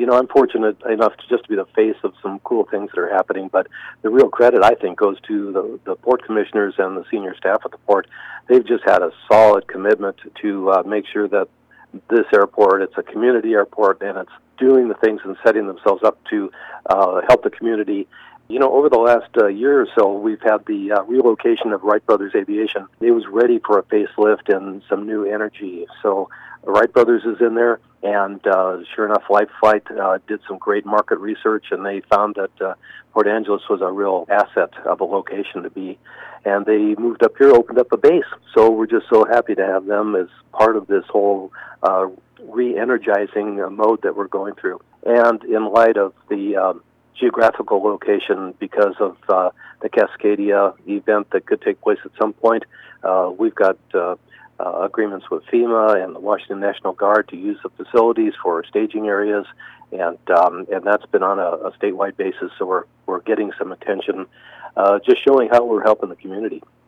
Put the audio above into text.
I'm fortunate enough to just be the face of some cool things that are happening, but the real credit, I think, goes to the port commissioners and the senior staff at the port. They've just had a solid commitment to make sure that this airport, it's a community airport, and it's doing the things and setting themselves up to help the community. Over the last year or so, we've had the relocation of Wright Brothers Aviation. It was ready for a facelift and some new energy. So Wright Brothers is in there, and sure enough, Life Flight did some great market research, and they found that Port Angeles was a real asset of a location to be. And they moved up here, opened up a base. So we're just so happy to have them as part of this whole re-energizing mode that we're going through. And in light of the geographical location, because of the Cascadia event that could take place at some point, we've got agreements with FEMA and the Washington National Guard to use the facilities for staging areas, and that's been on a statewide basis. So we're getting some attention, just showing how we're helping the community.